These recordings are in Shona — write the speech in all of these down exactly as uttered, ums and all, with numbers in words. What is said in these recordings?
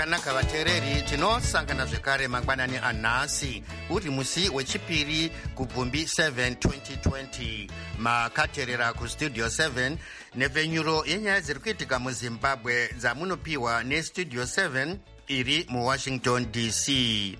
zvakanaka vateereri, tinosangana zvekare mangwanani anhasi uri musi wechipiri kubvumbi seven twenty twenty. Makateerera kustudio seven nepfenyuro yenyaya dziri kuitika muzimbabwe dzamunopiwa nestudio seven iri muwashington D C.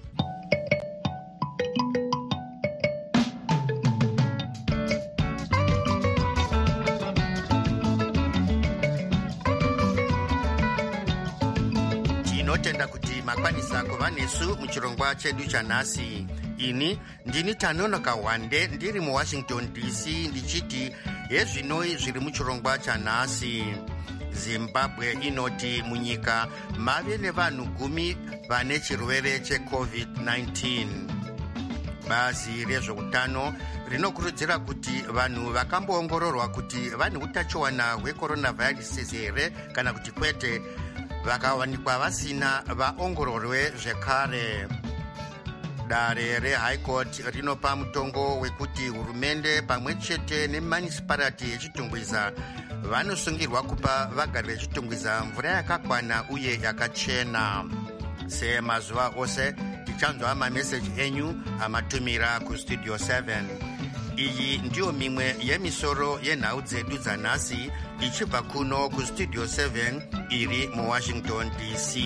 Tinotenda kuti makwanisa kuva nesu muchirongwa chedu chanhasi. Ini ndini Tanonoka Wande ndiri muwashington D C ndichiti hezvinoi zviri muchirongwa chanhasi. Zimbabwe inoti munyika mave nevanhu gumi vane chirwere checovid nineteen. Bazi rezveutano rinokurudzira kuti vanhu vakamboongororwa kuti vane utachiwana hwecoronavirus here kana kuti kwete, vakawanikwa vasina vaongororwe zvekare. Dare reHigh Court rinopa mutongo wekuti hurumende pamwe chete nemunicipality yechitungwiza vanosungirwa kupa vagari vechitungwiza mvura yakakwana uye yakachena. Semazuva ose tichanzwa mameseji enyu amatumira kustudio seven. Iyi ndiyo mimwe yemisoro yenhau dzedu dzanhasi ichibva kuno kustudio seven iri muwashington D C.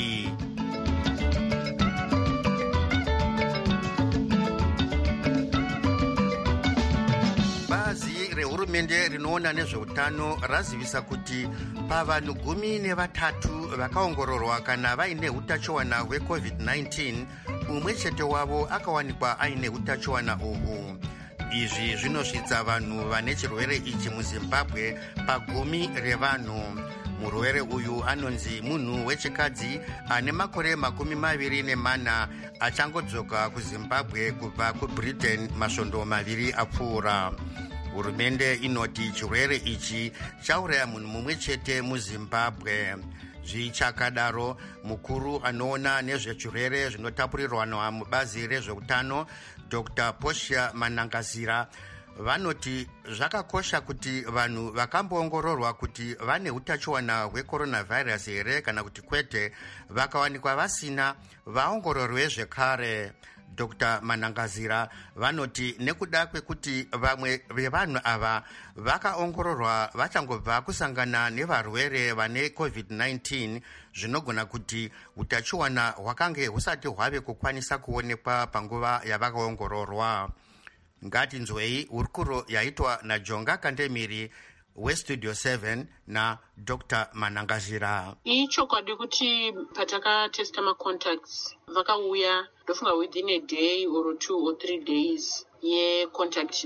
Bazi rehurumende rinoona nezveutano razivisa kuti pavanhu gumi nevatatu vakaongororwa kana vaine utachiwana hwecovid nineteen, umwe chete wavo akawanikwa aine utachiwana uhwu. Izvi zvinosvitsa vanhu vane chirwere ichi muzimbabwe pagumi revanhu. Murwere uyu anonzi munhu wechikadzi ane makore makumi maviri nemana achangodzoka kuzimbabwe kubva kubritain masvondo maviri apfuura. Hurumende inoti chirwere ichi chauraya munhu mumwe chete muzimbabwe. Zvichakadaro, mukuru anoona nezvechirwere zvinotapurirwana mubazi rezveutano Doctor Posha Manangazira vanoti zvakakosha kuti vanhu vakamboongororwa kuti vane utachiwana hwecoronavirus here kana kuti kwete, vakawanikwa vasina vaongororwe zvekare. Doctor Manangazira vanoti nekuda kwekuti vamwe vevanhu ava vakaongororwa vachangobva kusangana nevarwere vane covid nineteen, zvinogona kuti utachiwana hwakange husati hwave kukwanisa kuonekwa panguva yavakaongororwa. Ngatinzwei hurukuro yaitwa naJonga Kandemiri westudio seven na Doctor Manangazira. Ichokwadi kuti patakatesta macontacts vakauya ndofunga within a day or two or three days yecontact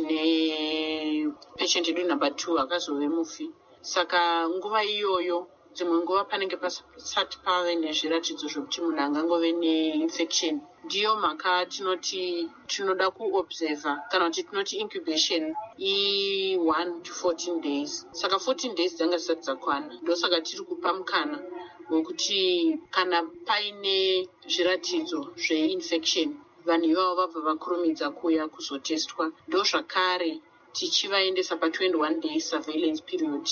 nepatient yedu number two akazove mufi. Saka nguva iyoyo dzimwe nguva panenge pasati pave nezviratidzo zvokuti munhu angangove neinfection, ndiyo mhaka tinoti tinoda kuobserva kana kuti tinoti incubation i one to fourteen days. Saka fourteen days dzanga zisati dzakwana, ndosaka tiri kupa mukana wekuti kana paine zviratidzo zveinfection vanhu ivavo vabva vakurumidza kuuya kuzotestwa, ndo zvakare tichivaendesa pa-twenty-one days surveillance period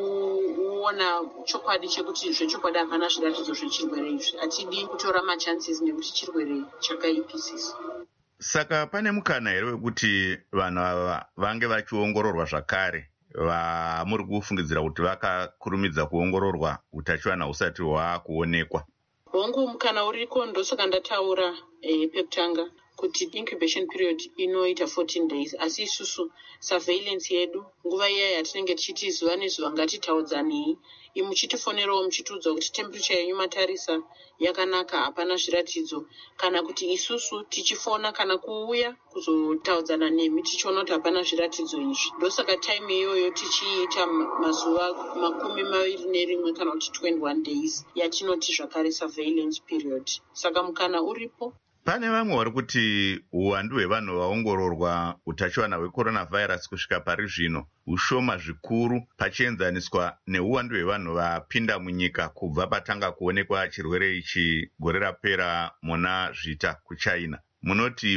kuona chokwadi chekuti zvechokwadi hapana zviratidzo zvechirwere izvi. Hatidi kutora machances nekuti chirwere chakaipisisa. Saka pane mukana here wekuti vanhu ava vange vachiongororwa zvakare, vamuri kufungidzira kuti vakakurumidza kuongororwa utachiwana husati hwakuonekwa? Hongu mukana uriko, ndosaka ndataura e, pekutanga kuti incubation period inoita fourteen days, asi isusu surveillance yedu nguva iya yatinenge tichiti zuva nezuva ngatitaudzanei, imuchitifonerawo muchitiudza kuti temperature yenyu matarisa yakanaka, hapana zviratidzo, kana kuti isusu tichifona kana kuuya kuzotaudzana nemi tichiona kuti hapana zviratidzo izvi. Ndosaka time iyoyo tichiita mazuva makumi maviri nerimwe kana kuti twenty-one days yatinoti zvakare surveillance period. Saka mukana uripo. Pane vamwe vari kuti uwandu hwevanhu vaongororwa utachiwana hwecoronavirus kusvika pari zvino ushoma zvikuru pachienzaniswa neuwandu hwevanhu vapinda munyika kubva patanga kuonekwa chirwere ichi gore rapera muna zvita kuChina. Munoti ivo?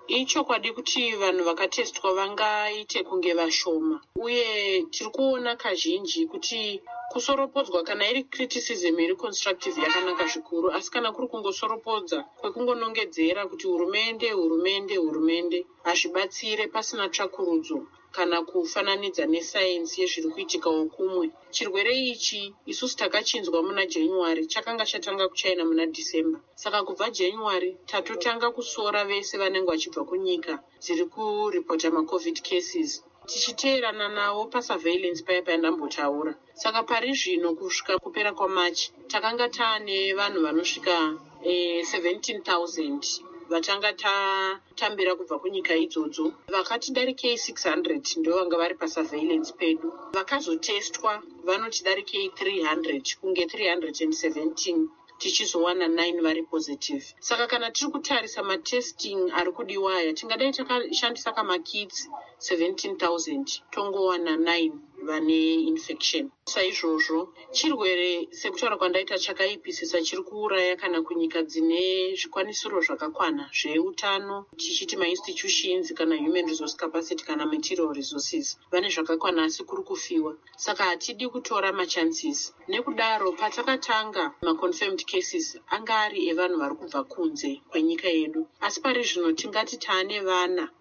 ichokwadi kuti vanhu vakatestwa vangaite kunge vashoma, uye tiri kuona kazhinji kuti kusoropodzwa kana iri criticism iri constructive yakanaka zvikuru, asi kana kuri kungosoropodza kwekungonongedzera kuti hurumende hurumende hurumende hazvibatsire pasina tsvakurudzo kana kufananidza nesayensi yezviri kuitikawo kumwe. Chirwere ichi isusu takachinzwa muna January, chakanga chatanga kuchina muna December. Saka kubva January tatotanga kusora vese vanenge vachibva kunyika dziri kuripota macovid cases, tichiteerana nawo pasurveillance paya pandambotaura. Saka pari zvino kusvika kupera kwaMarch takanga taane vanhu vanosvika eh, seventeen thousand vatanga tatambira kubva kunyika idzodzo. Vakati darikei six hundred ndo vanga vari pasurveillance pedu. Vakazotestwa vanoti darikei three hundred kunge three hundred seventeen, tichizowana nine vari positive. Saka kana tiri kutarisa matesting ari kudiwaya, tingadai takashandisa kamakits seventeen thousand tongowana nine vane infection. Saizvozvo chirwere sekutaura kwandaita chakaipisisa chiri kuuraya kana kunyika dzine zvikwanisiro zvakakwana zveutano, tichiti mainstitutions kana human resource capacity kana material resources, vane zvakakwana asi kuri kufiwa. Saka hatidi kutora machances. Nekudaro patakatanga maconfirmed cases anga ari evanhu vari kubva kunze kwenyika yedu, asi pari zvino tingati taane vana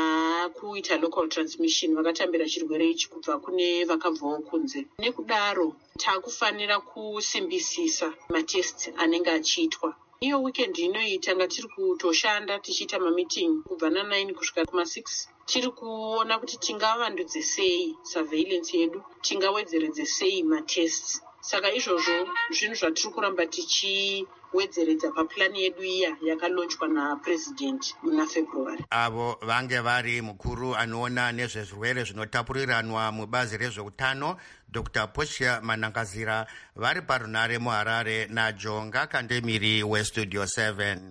vakuita local transmission vakatambira chirwere ichi kubva kune vakabvawo kunze. Nekudaro takufanira kusimbisisa matests anenge achiitwa. Iyo weekend inoyi tanga tiri kutoshanda tichiita mamiting kubva na nine kusvika kuma six, tiri kuona kuti tingavandudze sei surveillance yedu, tingawedzeredze sei matests. Saka izvozvo zvinhu zvatiri kuramba tichiwedzeredza paplani yedu iya yakalonchwa napresident muna February. Avo vange vari mukuru anoona nezvezvirwere zvinotapuriranwa mubazi rezveutano Doctor Portia Manangazira, vari parunare muHarare naJonga Kandemiri weStudio seven.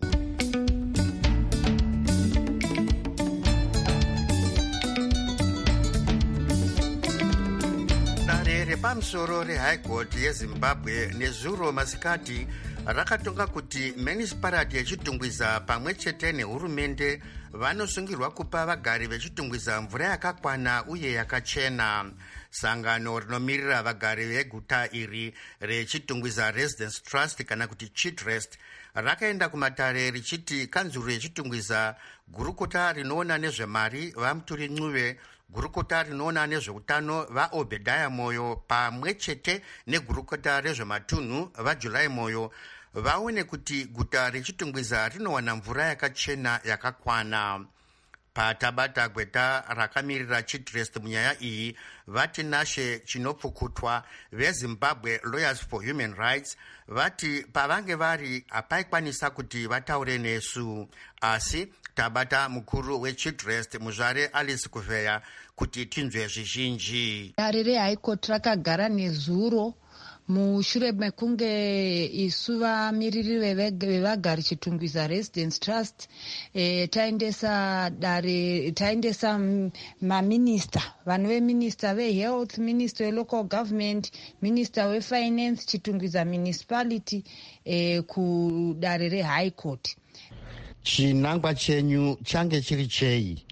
Pamusoro reHigh Court yeZimbabwe nezuro masikati rakatonga kuti municipality yechitungwiza pamwe chete nehurumende vanosungirwa kupa vagari vechitungwiza mvura yakakwana uye yakachena. Sangano rinomirira vagari veguta iri rechitungwiza Residence Trust kana kuti Chitrest rakaenda kumatare richiti kanzuro yechitungwiza, gurukota rinoona nezvemari vaMuturi Ncube, gurukota rinoona nezveutano vaObedaya Moyo pamwe chete negurukota rezvematunhu vaJulai Moyo vaone kuti guta rechitungwiza rinowana mvura yakachena yakakwana. Patabata gweta rakamirira Chitrest munyaya iyi vati Nashe Chinopfukutwa veZimbabwe Lawyers for Human Rights vati pavange vari hapaikwanisa kuti vataure nesu, asi tabata mukuru weChitrest muzvare Alice Kuvheya kuti tinzwe zvizhinji. Dare reHigh Court rakagara nezuro mushure mekunge isu vamiriri vevagari chitungwiza Residence Trust e, taendesa dare taendesa maminista, vanhu veminista vehealth, minister welocal government, minister wefinance, chitungwiza municipality e, kudare reHigh Court. Chinangwa chenyu change chiri chei?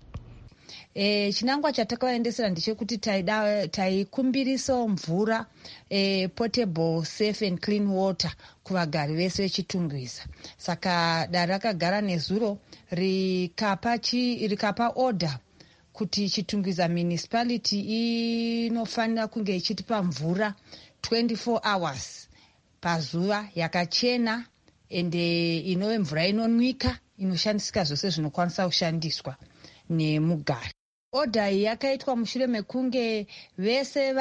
E, chinangwa chatakaendesera ndechekuti taida taikumbirisa mvura e, potable safe and clean water kuvagari vese vechitungwiza. Saka dare rakagara nezuro rikapa chi rikapa order kuti chitungwiza municipality inofanira kunge ichitipa mvura twenty-four hours pazuva yakachena ende inove mvura inonwika inoshandisika zvose zvinokwanisa kushandiswa nemugari. Oda iyi yakaitwa mushure mekunge vese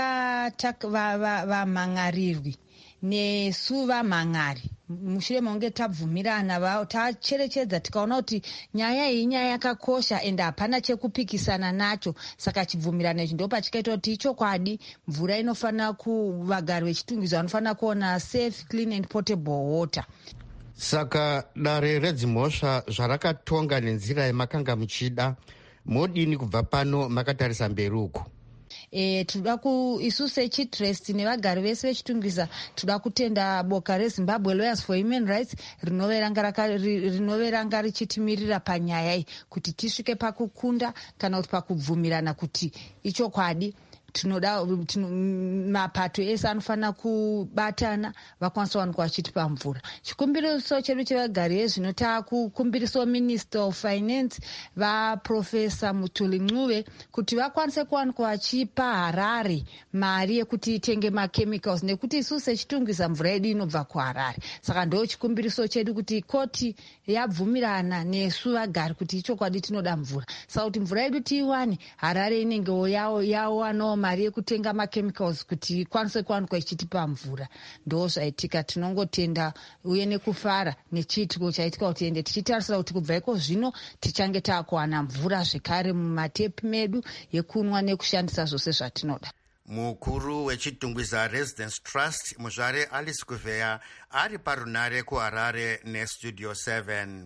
vamhangarirwi nesu vamhangari mushure mekunge tabvumirana tacherechedza tikaona kuti nyaya iyi nyaya yakakosha ende hapana chekupikisana nacho. Saka chibvumirano ichi ndopachikaita kuti ichokwadi mvura inofanira kuvagari vechitungwiza vanofanira kuona safe, clean and potable water. Saka dare redzimhosva zvarakatonga nenzira yamakanga muchida, modini kubva pano makatarisa mberi uku? E, tinoda ku isu sechitrust nevagari vese vechitungwiza tinoda kutenda boka reZimbabwe Lawyers for Human Rights rinove ranga richitimirira panyaya iyi kuti tisvike pakukunda kana kuti pakubvumirana kuti ichokwadi tinoda mapato ese anofanira kubatana vakwanisa wanikwa vachitipa mvura. Chikumbiriso chedu chevagari vezvino takukumbirisawo Minister of Finance vaProfesa Mutuli Ncube kuti vakwanise kuwanikwa vachipa Harare mari yekuti itenge machemicals nekuti isusu sechitungwiza mvura yedu inobva kuHarare. Saka ndo chikumbiriso chedu kuti koti yabvumirana nesu vagari kuti ichokwadi tinoda mvura. Saka kuti mvura yedu tiiwane, Harare inenge yawanawo mari yekutenga machemicals kuti ikwanise kuwanikwa ichitipa mvura. Ndo zvaitika, tinongotenda uye nekufara nechiitiko chaitika kuti ende tichitarisira kuti kubva iko zvino tichange taakuwana mvura zvekare mumatepi medu yekunwa nekushandisa zvose zvatinoda. Mukuru wechitungwiza Residence Trust Muzvare Alice Kuveya ari parunare kuHarare neStudio seven.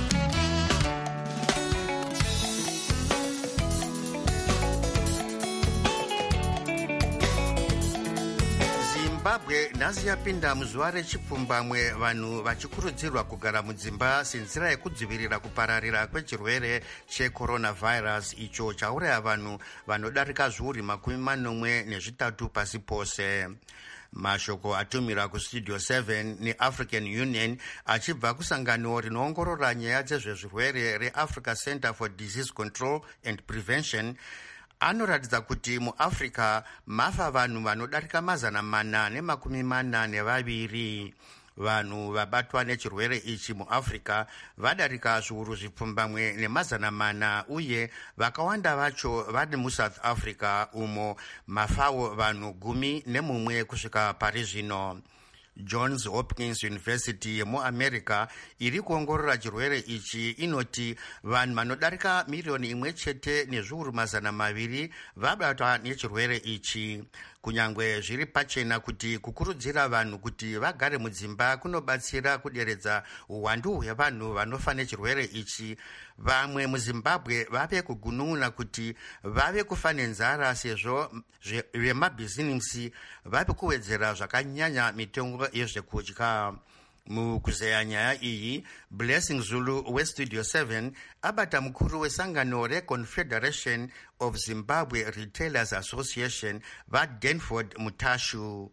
Zimbabwe nhasi yapinda muzuva rechipfumbamwe vanhu vachikurudzirwa kugara mudzimba senzira yekudzivirira kupararira kwechirwere checoronavirus icho chauraya vanhu vanodarika zviuru makumi manomwe nezvitatu pasi pose. Mashoko atumira kuStudio seven neAfrican Union achibva kusangano rinoongorora nyaya dzezvezvirwere reAfrica Center for Disease Control and Prevention anoratidza kuti muAfrica mafa vanhu vanodarika mazana mana nemakumi mana nevaviri. Vanhu vabatwa nechirwere ichi muAfrica vadarika zviuru zvipfumbamwe nemazana mana uye vakawanda vacho vari muSouth Africa umo mafawo vanhu gumi nemumwe kusvika pari zvino. Johns Hopkins University yemuAmerica iri kuongorora chirwere ichi inoti vanhu vanodarika miriyoni imwe chete nezviuru mazana maviri vabatwa nechirwere ichi. Kunyangwe zviri pachena kuti kukurudzira vanhu kuti vagare mudzimba kunobatsira kuderedza uwandu hwevanhu vanofa nechirwere ichi, vamwe muZimbabwe vave kugunun'una kuti vave kufa nenzara sezvo vemabhizinisi vave kuwedzera zvakanyanya mitengo yezvekudya. Mukuzeya nyaya iyi, Blessing Zulu weStudio seven abata mukuru wesangano reConfederation of Zimbabwe Retailers Association vaDanford Mutashu.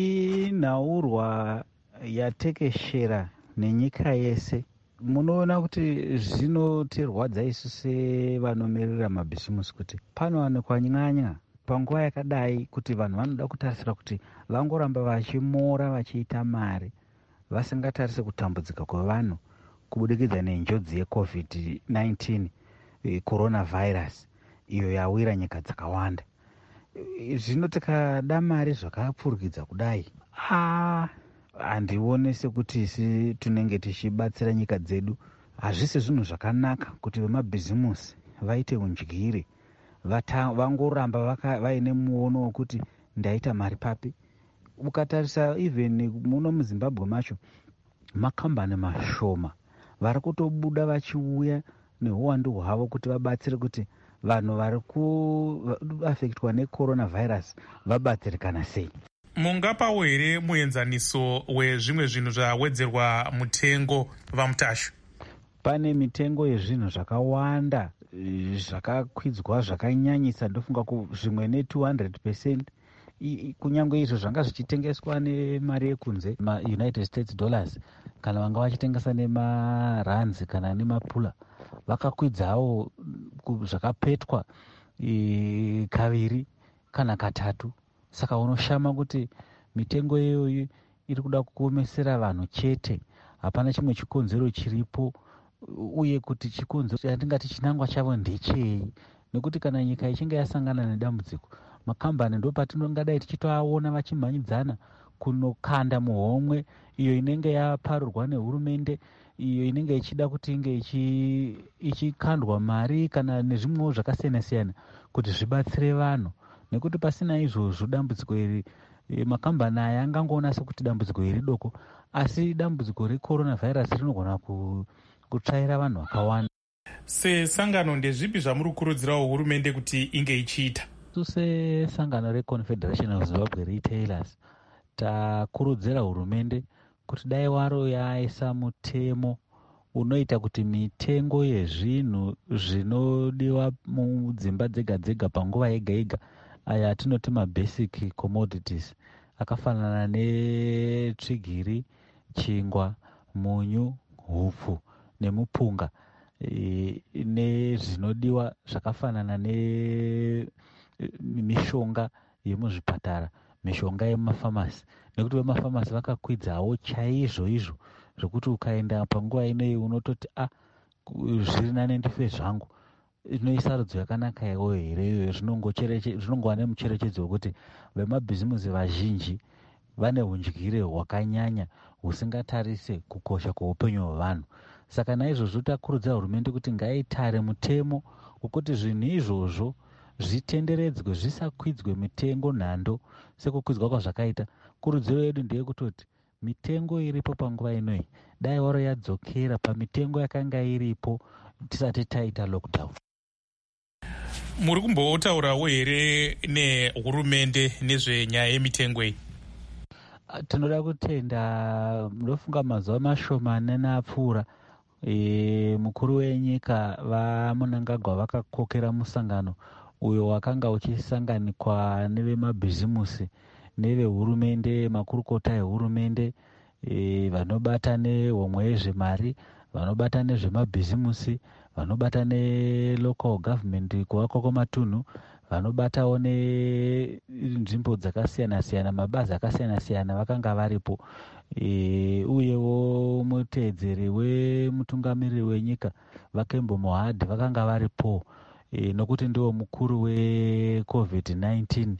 Inhaurwa yatekeshera nenyika yese. Munoona kuti zvinotirwadza isu sevanomirira mabhizimusi kuti panowanikwa nyanya panguva yakadai kuti vanhu vanoda kutarisira kuti vangoramba vachimora vachiita mari vasingatarise kutambudzika kwevanhu kubudikidza nenjodzi yecovid nineteen coronavirus iyo yawira nyika dzakawanda. Zvino tikada mari zvakapfurikidza kudai, ah handione sekuti isi tunenge tichibatsira nyika dzedu. Hazvisi zvinhu zvakanaka kuti vemabhizimusi vaite undyire, vangoramba vaine muono wekuti ndaita mari papi. Ukatarisa even muno muZimbabwe macho makambani mashoma vari kutobuda vachiuya neuwandu hwavo kuti vabatsire kuti vanhu vari kuafektwa necoronavirus vabatsirikana sei. Mungapawo here muenzaniso wezvimwe zvinhu zvawedzerwa mutengo vaMutashu? Pane mitengo yezvinhu zvakawanda zvakakwidzwa zvakanyanyisa, ndofunga zvimwe ne two hundred percent. Kunyange izvo zvanga zvichitengeswa nemari yekunze maUnited States dollars kana vanga vachitengesa nemarands kana nemapula vakakwidzawo zvakapetwa e, kaviri kana katatu. Saka unoshama kuti mitengo iyoyi iri kuda kuomesera vanhu chete, hapana chimwe chikonzero chiripo, uye kuti chikonzero chatingati chinangwa chavo ndechei, nekuti kana nyika ichinge yasangana nedambudziko makambani ndo patinongadai tichitoaona vachimhanyidzana kunokanda muhomwe iyo inenge yaparurwa nehurumende, iyo inenge ichida kuti inge ichikandwa mari kana nezvimwewo zvakasiyana-siyana kuti zvibatsire vanhu. Nekuti pasina izvozvo dambudziko iri makambani aya angangoona sekuti dambudziko iri doko, asi dambudziko recoronavirus rinogona kutsvaira vanhu vakawanda. Sesangano ndezvipi zvamuri kukurudzirawo hurumende kuti inge ichiita? sesangano reconfederation of Zimbabwe Retailers takurudzira hurumende kuti dai waro yaisa mutemo unoita kuti mitengo yezvinhu zvinodiwa mudzimba dzega dzega panguva yega yega aya atinoti mabasic commodities akafanana netsvigiri, chingwa, munyu, hupfu nemupunga e, nezvinodiwa zvakafanana nemishonga yemuzvipatara, mishonga yemumafamasi, nekuti vemafamasi vakakwidzawo chaizvo izvo zvokuti ukaenda panguva inei unototi a zviri nane ndife zvangu. Inoisa rudzo yakanaka iwoyo here zvinongova nemucherechedzo wekuti vemabhizimusi vazhinji vane hundyire hwakanyanya husingatarise kukosha kweupenyu hwevanhu. Saka naizvozvo takurudzira hurumende kuti ngaitare mutemo wekuti zvinhu izvozvo zvitenderedzwe, zvisakwidzwe mitengo nhando sekukwidzwa kwazvakaita. Kurudziro yedu ndeyekutoti mitengo iripo panguva inoi dai waro yadzokera pamitengo yakanga iripo tisati taita lockdown. Muri kumbotaurawo here nehurumende nezvenyaya yemitengo iyi? Tinoda kutenda munofunga mazuva mashomane napfuura e, mukuru wenyika vaMunangagwa vakakokera musangano uyo wakanga uchisanganikwa nevemabhizimusi nevehurumende, makurukota ehurumende, e, vanobata nehomwe yezvemari, vanobata nezvemabhizimusi, vanobata nelocal government kuvakwa kwematunhu, vanobatawo nenzvimbo dzakasiyana-siyana, mabazi akasiyana-siyana vakanga varipo. E, uyewo muteedzeri wemutungamiriri wenyika Vakembo Mohadhi vakanga varipo e, nokuti ndiwo mukuru wecovid nineteen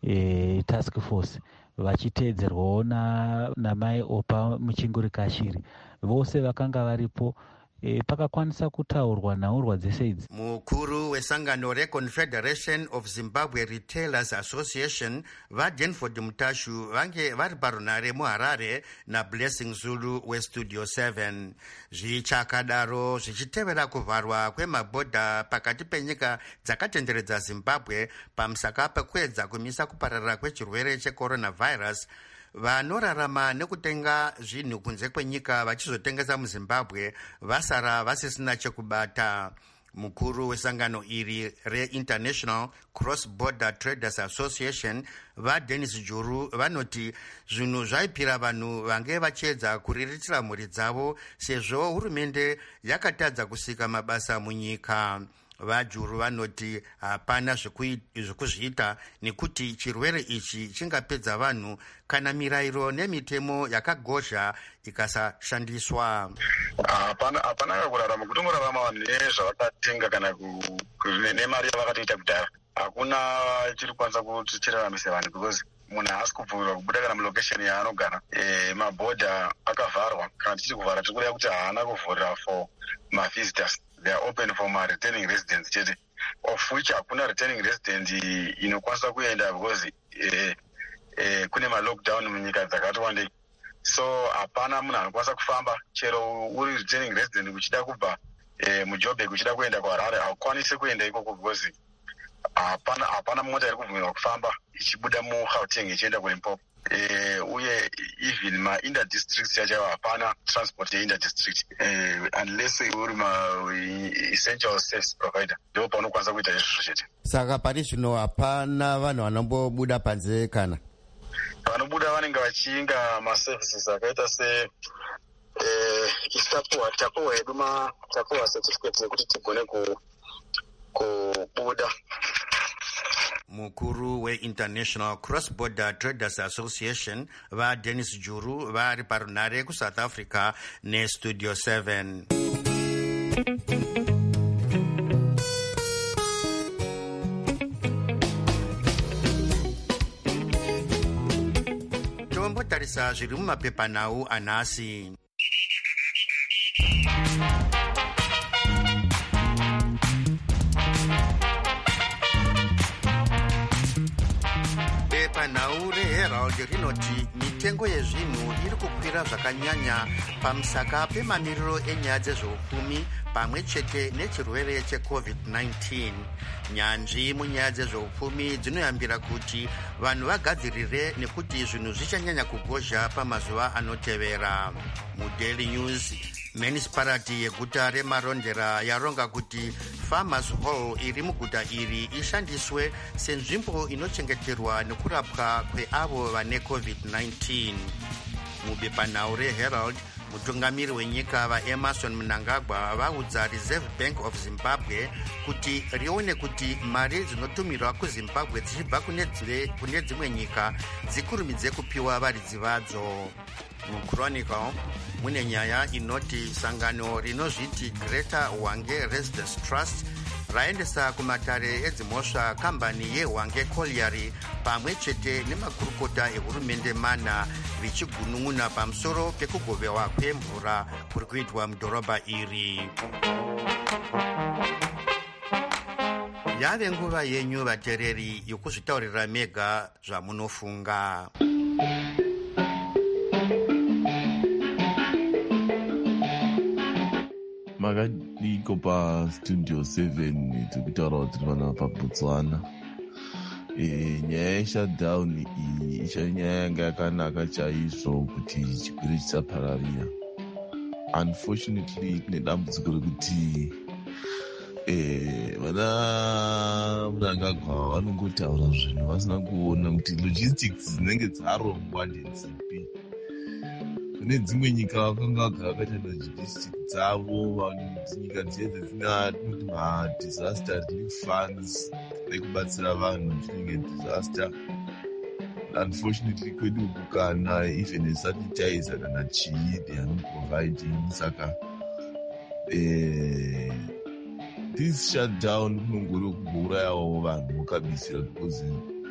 e, task force vachiteedzerwawo namai Opa Muchinguri Kashiri. Vose vakanga varipo. E, pakakwanisa kutaurwa nhaurwa dzese idzi. Mukuru wesangano reConfederation of Zimbabwe Retailers Association vaDenford Mutashu vange vari parunare muHarare naBlessing Zulu weStudio seven. Zvichakadaro zvichitevera kuvharwa kwemabhodha pakati penyika dzakatenderedza Zimbabwe pamusaka pekuedza kumisa kupararira kwechirwere checoronavirus, vanorarama nekutenga zvinhu kunze kwenyika vachizotengesa muZimbabwe vasara vasisina chekubata. Mukuru wesangano iri reInternational Cross Border Traders Association vaDennis Juru vanoti zvinhu zvaipira vanhu vange vachiedza kuriritira mhuri dzavo sezvo hurumende yakatadza kusika mabasa munyika. VaJuru vanoti hapana zvekuzviita nekuti chirwere ichi chingapedza vanhu kana mirayiro nemitemo yakagozha ikasashandiswa. Hapana hapana kurarama kutongorarama nezvavakatenga kana nemari yavakatoita kudhara. Hakuna chiri kwanisa kuti chiraramise vanhu because munhu haasi kubvumirwa kubuda kana mulokesheni yaanogara. E, mabhodha akavharwa. Kana tichiri kuvhara tiri kureva kuti haana kuvhurira for mavisitors. They are open for my returning residents chete, of which hakuna returning resident inokwanisa kuenda because eh, eh, kune ma-lockdown munyika dzakati wandei. So hapana munhu anokwanisa kufamba chero uri returning resident uchida kubva eh, muJoburg uchida kuenda kuHarare haukwanisi kuenda ikoko because hapana hapana mota iri kubvumirwa kufamba ichibuda muGauteng ichienda kuLimpopo. Uh, uye even ma inter districts yacho hapana transport ye inter district uh, unless uri ma essential service provider ndo paunokwanisa kuita izvozvo chete. Saka pari zvino hapana vanhu vanombobuda panze kana vanobuda vanenge vachinga maservices akaita se istapuwa tapuwa edu matapuwa certificate ekuti tigone kubuda. Mukuru weInternational Cross Border Traders Association vaDennis Juru vari parunare kuSouth Africa neStudio seven. Tombotarisa zviri mumapepanhau anhasi. Pepanhau reHerald rinoti mitengo yezvinhu iri kukwira zvakanyanya pamusaka pemamiriro enyaya dzezveupfumi pamwe chete nechirwere checovid nineteen. Nyanzvi munyaya dzezveupfumi dzinoyambira kuti vanhu vagadzirire nekuti zvinhu zvichanyanya kukosha pamazuva anotevera. MuDaily News, municipality yeguta remarondera yaronga kuti Farmers Hall iri muguta iri ishandiswe senzvimbo inochengeterwa nekurapwa kweavo vane covid nineteen. Mubepanhau reHerald, mutungamiri wenyika vaEmerson Mnangagwa vaudza Reserve Bank of Zimbabwe kuti rione kuti mari dzinotumirwa kuZimbabwe dzichibva kune dzimwe nyika dzikurumidze kupiwa varidzi vadzo. MuChronicle mune nyaya inoti sangano rinozviti Greater Hwange Residence Trust raendesa kumatare edzimhosva kambani yeHwange Colliery pamwe chete nemakurukota ehurumende mana vichigunun'una pamusoro pekugovewa kwemvura kuri kuitwa mudhorobha iri. Yave nguva yenyu vatereri yokuzvitaurira mega zvamunofunga. Makadiko pa studio seven tikutaura kuti vana paBotswana. E, nyaya yeshutdown iyi ichanyaya yanga yakanaka chaizvo kuti chirwere chisapararira. Unfortunately kune dambudziko rekuti eh vana Mnangagwa vanongotaura zvinhu vasina kuona kuti logistics dzinenge dzarongwa ndedzipi. Kune dzimwe nyika vakanga vagara vakaita logistics dzavo, nyika dzese dzina ma-disaster relief funds ekubatsira vanhu during a disaster. Unfortunately kwedu uku kana even nesanitizer kana chii they are not providing. Saka eh this shutdown kunongori kuurayawo vanhu mukabisira because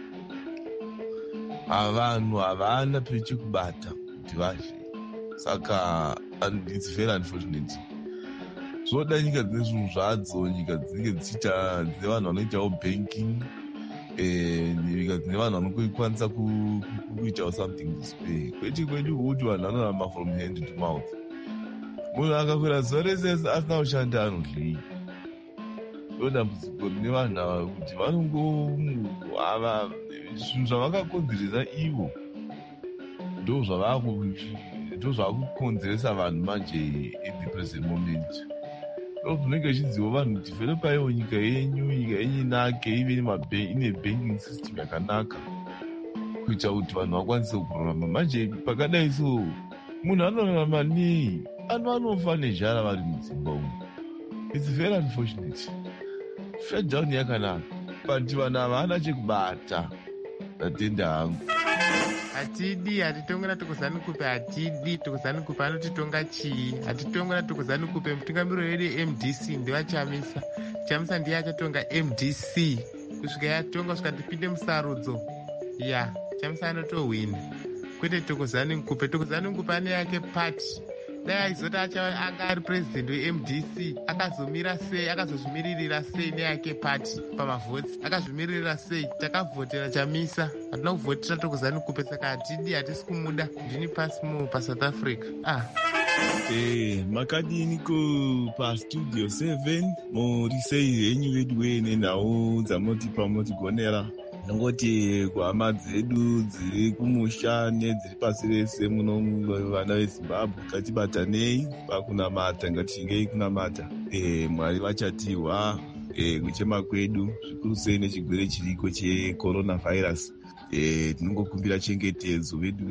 avanhu havana pechekubata kuti vashe. Saka and it's very unfortunate. Zvoda nyika dzine zvinhu zvadzo, nyika dzinenge dzichiita dzine vanhu vanoitawo banking, eh nyika dzine vanhu vanokwanisa kuitawo something display. Kwete kwedu kuti vanhu vanoramba from hand to mouth. Munhu akakwira zuva rese asina kushanda anodlii. Ndodambudziko rine vanhu ava kuti vanongoava zvinhu zvavakakonzeresa ivo ndo zvavakukonzeresa vanhu manje at the present moment. Ndo zvinenge zvichidziwa vanhu kuti developaiwo nyika yenyu, nyika yenyu inake, ive ine banking system yakanaka kuita kuti vanhu vakwanise kurarama. Manje pakadai so munhu anorarama nei? Vanhu vanofa nezhara vari mudzimba umu. It's very unfortunate. Shutdown yakanaka but vanhu havana chekubata. Ndatenda hangu. Hatidi, hatitongona tukuzanukupe, hatidi, tukuzanukupe anotitonga chii, hatitongona tukuzanukupe. Mutungamiro wedu M D C ndiva Chamisa. Chamisa ndiye achatonga M D C kusvika yatonga kusvika tipinde musarudzo. Ya, Chamisa anotohwina. Kwete tukuzanukupe, tukuzanukupe ane yake party. Dai aizoti anga ari president we-M D C akazomira sei, akazozvimiririra sei neyake party pamavhotsi, akazvimiririra sei. Takavhotera Chamisa, hatina kuvhotera tukuzanukupe, saka hatidi, hatisi kumuda. Ndini pasi mu paSouth Africa. Ah. Eh, makadiniko pa studio seven muri sei henyu vedu wene nhau dzamotipa motigonera. Nongoti kuhama dzedu dziri kumusha nedziri pasi rese muno vana veZimbabwe ngatibatanei pakunamata, ngatichinge kunamata. Eh, Mwari vachatirwa eh kuchema kwedu zvikuru sei nechigwere chiriko checoronavirus. Eh tinongokumbira chengetedzo vedu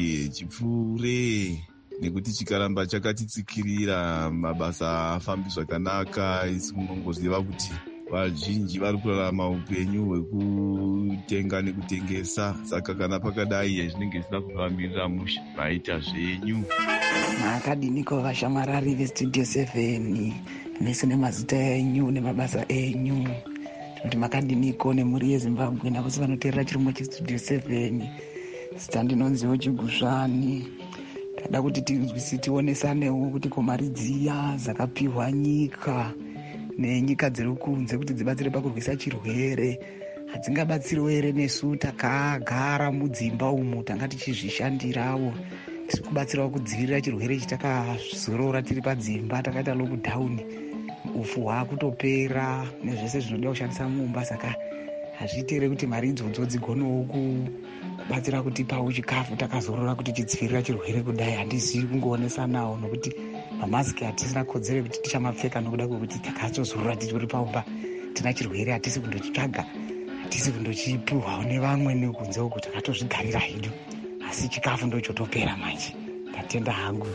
chipfure nekuti chikaramba chakatitsikirira mabasa afambi zvakanaka. Isi munongoziva kuti vazhinji vari kurarama upenyu hwekutenga nekutengesa. Saka kana pakadai zvinenge zvisina kufambirira musha maita zvenyu. Makadiniko vashamarari vestudio seven mese nemazita enyu nemabasa enyu. Kuti makadiniko nemhuri yeZimbabwe navose vanoteerera chirongwa chestudio seven. Zita ndinonziwo Chigusvani. Ndada kuti tinzwisi tionesanewo kuti komari dziya dzakapiwa nyika nenyika dziri kunze kuti dzibatsire pakurwisa chirwere hadzingabatsiriwo here nesu takagara mudzimba umu tanga tichizvishandirawo tiri kubatsirawo kudzivirira chirwere ichi takazorora tiri padzimba takaita lockdown. Ufu hwakutopera nezvese zvinoda kushandisa mumba, saka hazviiti here kuti mari idzodzo dzigonewo kubatsira kutipawo chikafu takazorora kuti tidzivirira chirwere kudai. Handizivi kungoonesa nawo nokuti mamasiki hatisina kodzero kuti tichamapfeka nokuda kwekuti takazozorora tichiri paumba tina chirwere. Hatisi kundochitsvaga, hatisi kundochipuhwawo nevamwe nekunze uku, takatozvigarira hedu, asi chikafu ndochotopera manje. Ndatenda hangu.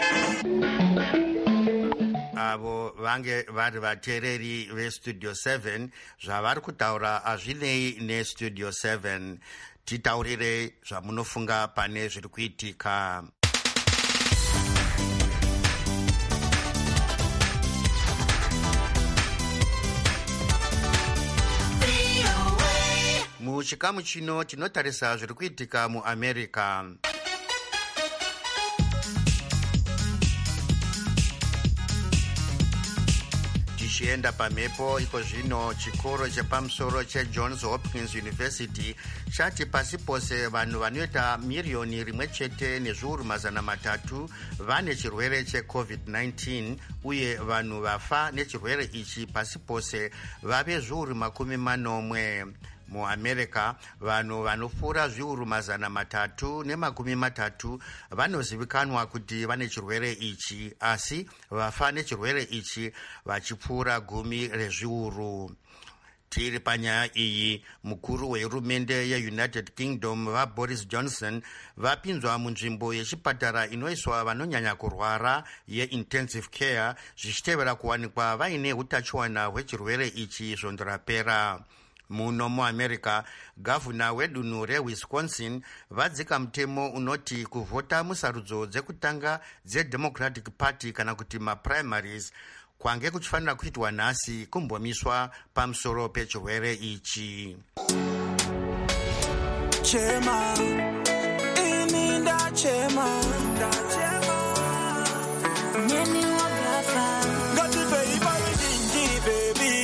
avo vange vari vateereri vestudio seven. zvavari kutaura hazvinei nestudio seven. titaurire zvamunofunga pane zviri kuitika. muchikamu chino tinotarisa zviri kuitika muamerica. tichienda pamhepo iko zvino chikoro chepamusoro chejohns hopkins university chati pasi pose vanhu vanoita miriyoni rimwe chete nezviuru mazana matatu vane chirwere checovid nineteen uye vanhu vafa nechirwere ichi pasi pose vave zviuru makumi manomwe. muamerica vanhu vanopfuura zviuru mazana matatu nemakumi matatu vanozivikanwa kuti vane chirwere ichi, asi vafa nechirwere ichi vachipfuura gumi rezviuru. tiri panyaya iyi, mukuru wehurumende yeunited kingdom vaboris johnson vapinzwa munzvimbo yechipatara inoiswa vanonyanya kurwara yeintensive care zvichitevera kuwanikwa vaine utachiwana hwechirwere ichi svondo rapera. muno muamerica gavhuna wedunhu rewisconsin vadzika mutemo unoti kuvhota musarudzo dzekutanga dzedemocratic party kana kuti maprimaries kwange kuchifanira kuitwa nhasi kumbomiswa pamusoro pechirwere ichi. Chema, ini ndachema, ndachema, neni wagafa, ngati baby baby baby.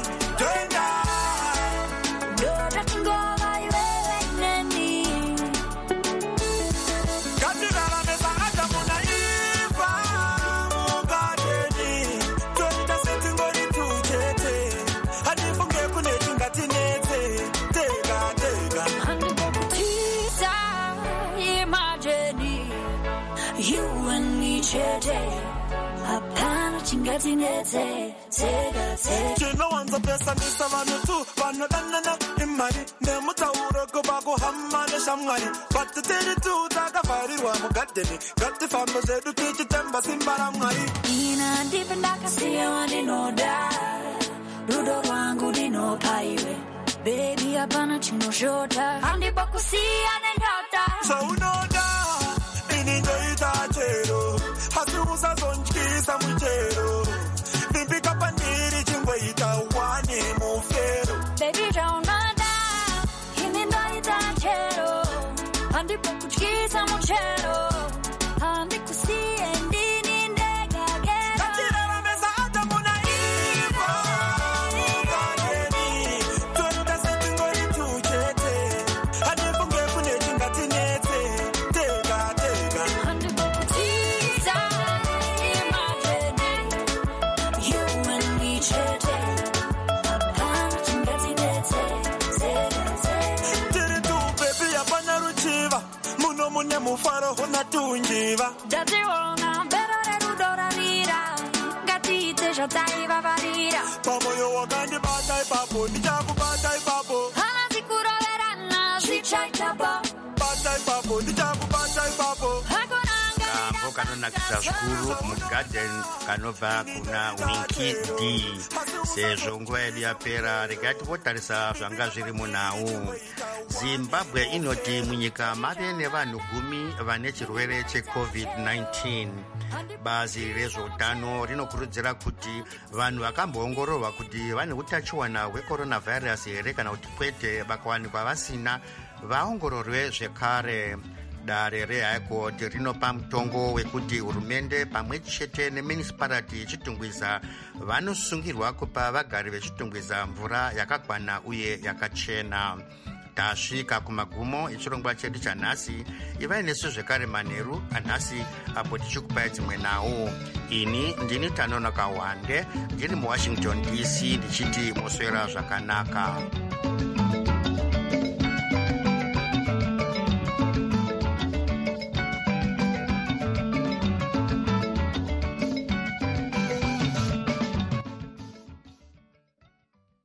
Chinowanza pesa nisa vanu tu vanodanana imari nemutauro kuba kuhama neshamwari vatitiri tu takavharirwa mugadheni ngatifambe zvedu tichitemba simba ramwari. Ina ndipe ndakasiya wandinoda rudo rwangu ndinopa iwe bebi hapana chinoshota handipo kusiya nendota zvaunoda ini ndoita chero hasi usazondyisa muchero vimbika pandiri chingoita wani mufero bebi zvaunada ini ndoita chero handipo kudyisa muchero handikusiye ndini ndegagero ngatirarambesa adamu na ivo mugadeni toita setingori tuchete handifunge kune tingatinetse tega tega handipo kutiza imagine you and me chete hapana tingatinetse tiri tu bebi hapana ruchiva muno mune mufaro huna tunjiva ndationa mbero rerudo ravira ngatiite zvataivavarira pamoyo wakandibata ipapo ndichakubata ipapo hana zikuroverana zvichaitaba bata ipapo ndichakubata ipapo kambo kanonakisa zvikuru mugarden kanobva kuna winki d. sezvo nguva yedu yapera regai tivotarisa zvanga zviri munhau. zimbabwe inoti munyika mave nevanhu gumi vane chirwere checovid nineteen. bazi rezveutano rinokurudzira kuti vanhu vakamboongororwa kuti vane utachiwana hwecoronavirus here kana kuti kwete vakawanikwa vasina vaongororwe zvekare. dare rehigh court rinopa mutongo wekuti hurumende pamwe chete nemunicipality yechitungwiza vanosungirwa kupa vagari vechitungwiza mvura yakakwana uye yakachena. Tasvika kumagumo echirongwa chedu chanhasi. Ivai nesu zvekare manheru anhasi apo tichikupai dzimwe nawo. Ini ndini Tanono Kawande ndiri muWashington D C ndichiti moswera zvakanaka.